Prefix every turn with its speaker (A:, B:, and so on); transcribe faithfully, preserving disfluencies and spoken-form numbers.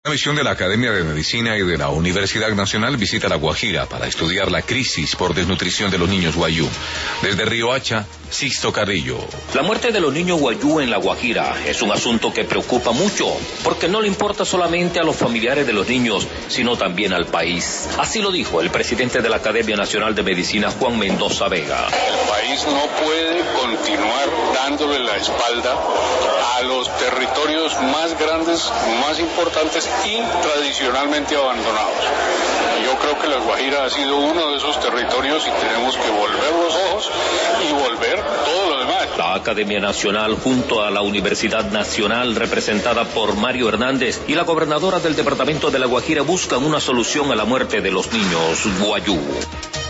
A: Una misión de la Academia de Medicina y de la Universidad Nacional visita La Guajira para estudiar la crisis por desnutrición de los niños guayú. Desde Riohacha, Sixto Carrillo.
B: La muerte de los niños guayú en La Guajira es un asunto que preocupa mucho, porque no le importa solamente a los familiares de los niños, sino también al país. Así lo dijo el presidente de la Academia Nacional de Medicina, Juan Mendoza Vega.
C: El país no puede continuar dándole la espalda a los territorios más grandes, más importantes y tradicionalmente abandonados. Yo creo que La Guajira ha sido uno de esos territorios y tenemos que volver los ojos y volver todo lo demás.
B: La Academia Nacional, junto a la Universidad Nacional, representada por Mario Hernández, y la gobernadora del departamento de La Guajira, buscan una solución a la muerte de los niños guayú.